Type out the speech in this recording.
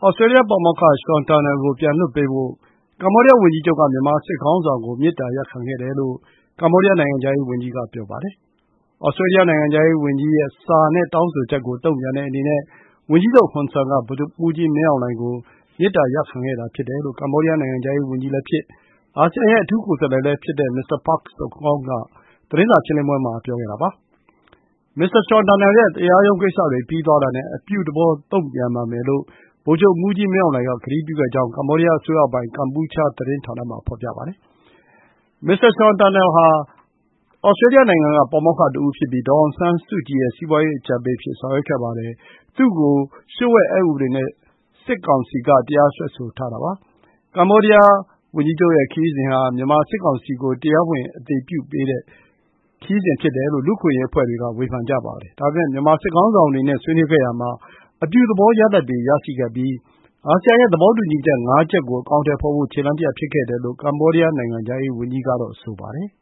ဩစတြေးလျပါမောက္ခ Sean Turnell ကို ပြန်လွှတ်ပေးဖို့ ကမ္ဘောဒီးယားဝန်ကြီးချုပ်က မြန်မာစစ်ခေါင်းဆောင်ကို မေတ္တာရပ်ခံခဲ့တယ်လို့ ကမ္ဘောဒီးယားနိုင်ငံခြားရေးဝန်ကြီးက ပြောပါတယ်။ ဩစတြေးလျနိုင်ငံခြားရေးဝန်ကြီးရဲ့စာနဲ့တောင်းဆိုချက်ကို တုံ့ပြန်တဲ့အနေနဲ့ ဝန်ကြီးချုပ်ဟွန်ဆန်က ဗိုလ်ချုပ်မှူးကြီးမင်းအောင်လှိုင်ကို မေတ္တာရပ်ခံခဲ့တာဖြစ်တယ်လို့ ကမ္ဘောဒီးယားနိုင်ငံခြားရေးဝန်ကြီးလည်းဖြစ်၊ အာဆီယံရဲ့အထူးကိုယ်စားလှယ်လည်းဖြစ်တဲ့ မစ္စတာ Prak Sokhonn က သတင်းစာရှင်းလင်းပွဲမှာ ပြောခဲ့တာပါ။ မစ္စတာ Sean Turnell ရဲ့ တရားရုံးကိစ္စတွေပြီးသွားတာနဲ့ အပြုသဘောတုံ့ပြန်ပါမယ်လို့ ဗိုလ်ချုပ်မှူးကြီးမင်းအောင်လှိုင်က ကတိပြုခဲ့ကြောင်း ကမ္ဘောဒီးယားအစိုးရပိုင် ကမ်ပူးချားသတင်းဌာနမှာ ဖော်ပြပါတယ်။ မစ္စတာ Sean Turnell ဟာ ဩစတြေးလျနိုင်ငံက ပါမောက္ခတဦးဖြစ်ပြီး ဒေါ်အောင်ဆန်းစုကြည်ရဲ့ စီးပွားရေးအကြံပေးအဖြစ် ဆောင်ရွက်ခဲ့ပါတယ်။ သူ့ကို လျှို့ဝှက်အက်ဥပဒေနဲ့ စစ်ကောင်စီက တရားစွဲဆိုထားတာပါ။ ကမ္ဘောဒီးယားဝန်ကြီးချုပ်ရဲ့ခရီးစဉ်ဟာ မြန်မာစစ်ကောင်စီကို တရားဝင်အသိအမှတ်ပြုပေးတဲ့ခရီးစဉ်ဖြစ်တယ်လို့ လူ့အခွင့်အရေးအဖွဲ့တွေက ဝေဖန်ကြပါတယ်။ ဒါပေမဲ့ မြန်မာစစ်ခေါင်းဆောင်တွေနဲ့ ဆွေးနွေးခဲ့ရာမှာ အပြုသဘောရလဒ်တွေရရှိခဲ့ပြီး အာဆီယံရဲ့သဘောတူညီချက် ၅ ချက်ကို အကောင်အထည်ဖော်ဖို့ ခြေလှမ်းတရပ်ဖြစ်ခဲ့တယ်လို့ ကမ္ဘောဒီးယားနိုင်ငံခြားရေးဝန်ကြီးက ဆိုပါတယ်။